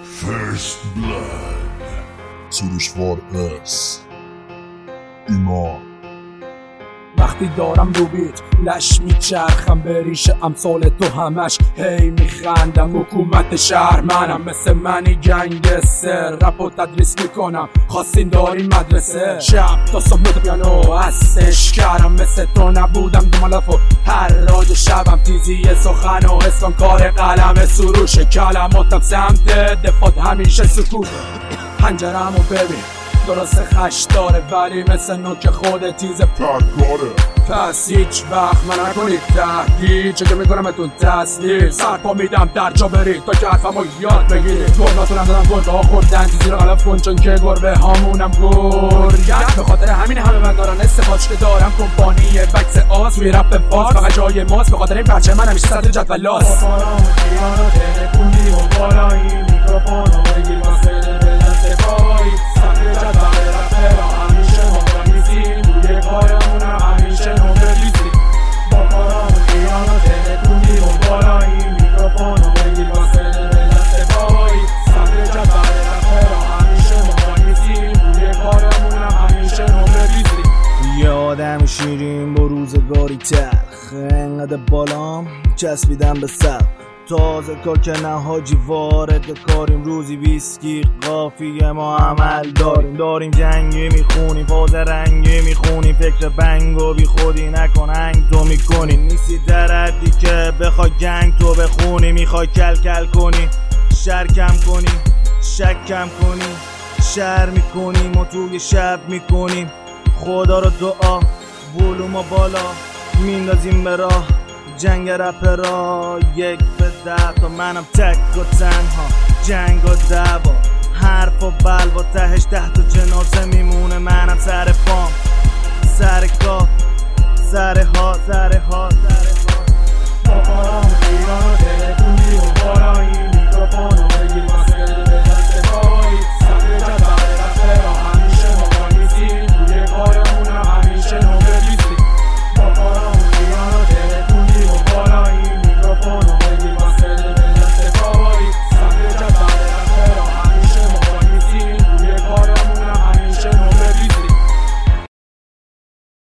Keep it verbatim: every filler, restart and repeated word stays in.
First Blood سروشوار اس ایمان. وقتی دارم رو بیت لش میچرخم به ریش امثال تو همش هی میخندم. حکومت شهر منم، مثل منی گنگستر، رپ و تدریس میکنم خواستین داری مدرسه. شب تا صبح نوت پیانو هستش کردم، مثل تو نبودم دومالاف و هر راج شبم تیزی سخن و اسکان کار قلم سروش کلماتم سمت دفات همیشه سکوت. پنجرمو ببین درست خش داره ولی مثل نوک خود تیز پرگاره. پس هیچ وقت من نکنید تهدید، چه که میکنم اتون تسلیل سرپا میدم در جا برید تا که حرفمو یاد بگیرید. گرگاتونم دادم گرگه ها خوردن تیزی رو غلف کن چون که گربه هامونم گرگت. به خاطر همین همه من دارن استفاده که دارم کمپانی بکس آس روی رپ فاز فقط جای ماست. به خاطر این پرچه من همیشه صدر جدولاست. آدم شیرین با روزگاری تلخ، انقدر بالام چسبیدم به سقف. تازه کار که نه حاجی وارد کاریم، روزی ویسکی قافیه ما عمل داریم. داریم جنگی میخونیم فاز رنگی میخونیم، فکر بنگ و بی خودی نکن هنگ تو میکنی. نیستی در حدی که بخوای گنگ تو بخونی، میخوای کل کل کنی شر کم کنی شک کم کنی شر میکنیم و توی شب میکنیم. خدا رو دعا ولومو بالا میندازیم به راه، جنگ رپرا یک به ده تا منم تک و تنها، جنگ و دعوا حرف و بلوا تهش ده تا جنازه میمونه. منم سر پام سر کار